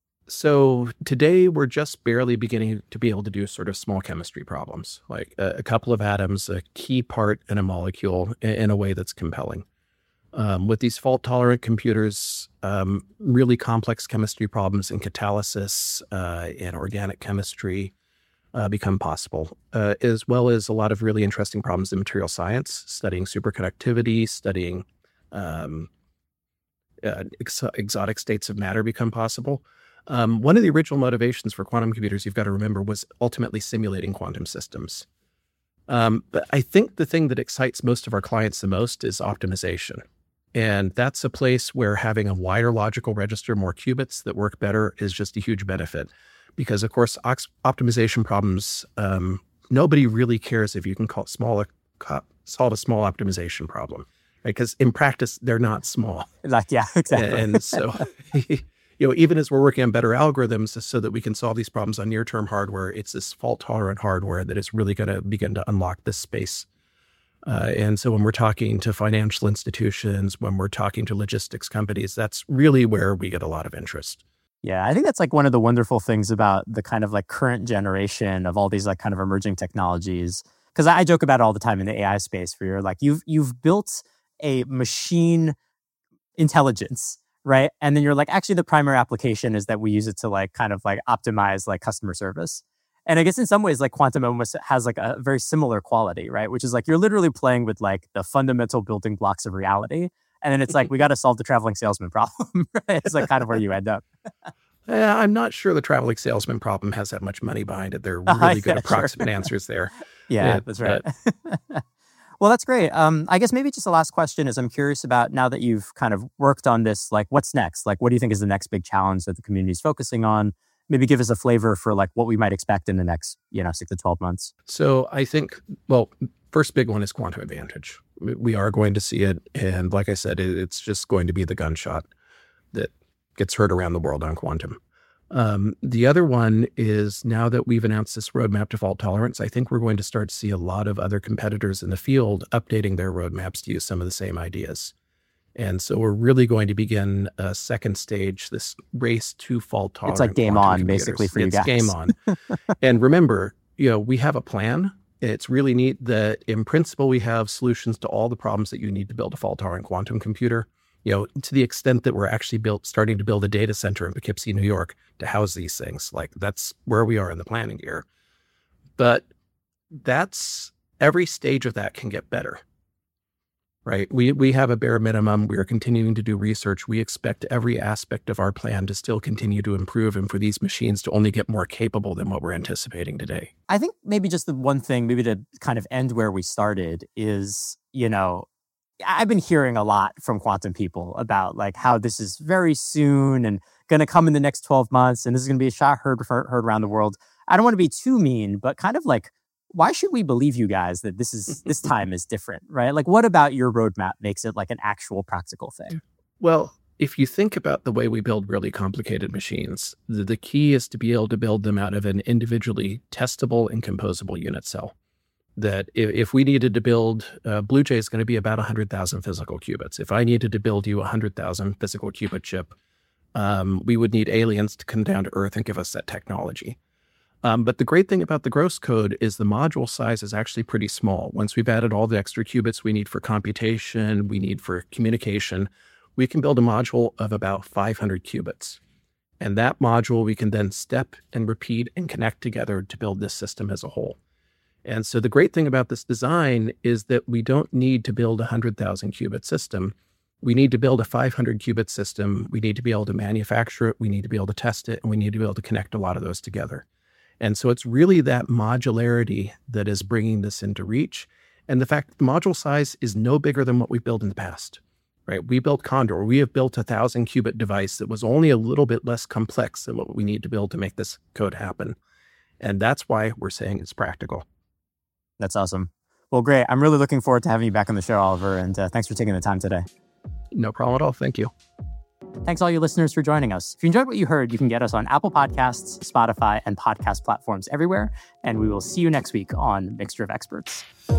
So today we're just barely beginning to be able to do sort of small chemistry problems, like a, a couple of atoms, a key part in a molecule in, in a way that's compelling. Um, with these fault-tolerant computers, um, really complex chemistry problems in catalysis uh, and organic chemistry Uh, become possible, uh, as well as a lot of really interesting problems in material science, studying superconductivity, studying um, uh, ex- exotic states of matter become possible. Um, one of the original motivations for quantum computers, you've got to remember, was ultimately simulating quantum systems. Um, but I think the thing that excites most of our clients the most is optimization. And that's a place where having a wider logical register, more qubits that work better is just a huge benefit. Because, of course, ox- optimization problems, um, nobody really cares if you can call small, uh, solve a small optimization problem, right? Because in practice, they're not small. Like, yeah, exactly. And so, you know, even as we're working on better algorithms so that we can solve these problems on near-term hardware, it's this fault-tolerant hardware that is really going to begin to unlock this space. Uh, and so when we're talking to financial institutions, when we're talking to logistics companies, that's really where we get a lot of interest. Yeah, I think that's like one of the wonderful things about the kind of like current generation of all these like kind of emerging technologies. Because I joke about it all the time in the A I space where you're like, you've you've built a machine intelligence, right? And then you're like, actually the primary application is that we use it to like kind of like optimize like customer service. And I guess in some ways like quantum almost has like a very similar quality, right? Which is like you're literally playing with like the fundamental building blocks of reality. And then it's like, we got to solve the traveling salesman problem. Right? It's like kind of where you end up. Uh, I'm not sure the traveling salesman problem has that much money behind it. They're really uh, good yeah, approximate sure. answers there. Yeah, yeah that's right. But... well, that's great. Um, I guess maybe just the last question is I'm curious about now that you've kind of worked on this, like what's next? Like, what do you think is the next big challenge that the community is focusing on? Maybe give us a flavor for like what we might expect in the next, you know, six to twelve months. So I think, well, First big one is quantum advantage. We are going to see it. And like I said, it's just going to be the gunshot that gets heard around the world on quantum. Um, the other one is, now that we've announced this roadmap to fault tolerance, I think we're going to start to see a lot of other competitors in the field updating their roadmaps to use some of the same ideas. And so we're really going to begin a second stage, this race to fault tolerant. It's like game on, computers. Basically, for you it's guys. It's game on. And remember, you know, we have a plan. It's really neat that in principle, we have solutions to all the problems that you need to build a fault tolerant quantum computer. You know, to the extent that we're actually built, starting to build a data center in Poughkeepsie, New York to house these things. Like, that's where we are in the planning year. But that's, every stage of that can get better, right? We we have a bare minimum. We are continuing to do research. We expect every aspect of our plan to still continue to improve and for these machines to only get more capable than what we're anticipating today. I think maybe just the one thing, maybe to kind of end where we started is, you know, I've been hearing a lot from quantum people about like how this is very soon and going to come in the next twelve months. And this is going to be a shot heard, heard around the world. I don't want to be too mean, but kind of like, why should we believe you guys that this is this time is different, right? Like, what about your roadmap makes it like an actual practical thing? Well, if you think about the way we build really complicated machines, the, the key is to be able to build them out of an individually testable and composable unit cell. That if, if we needed to build, uh, BlueJay is going to be about one hundred thousand physical qubits. If I needed to build you a one hundred thousand physical qubit chip, um, we would need aliens to come down to Earth and give us that technology. Um, but the great thing about the gross code is the module size is actually pretty small. Once we've added all the extra qubits we need for computation, we need for communication, we can build a module of about five hundred qubits. And that module we can then step and repeat and connect together to build this system as a whole. And so the great thing about this design is that we don't need to build a one hundred thousand qubit system. We need to build a five hundred qubit system. We need to be able to manufacture it. We need to be able to test it. And we need to be able to connect a lot of those together. And so it's really that modularity that is bringing this into reach. And the fact that the module size is no bigger than what we built in the past, right? We built Condor. We have built a thousand qubit device that was only a little bit less complex than what we need to build to make this code happen. And that's why we're saying it's practical. That's awesome. Well, great. I'm really looking forward to having you back on the show, Oliver. And uh, thanks for taking the time today. No problem at all. Thank you. Thanks all you listeners for joining us. If you enjoyed what you heard, you can get us on Apple Podcasts, Spotify, and podcast platforms everywhere. And we will see you next week on Mixture of Experts.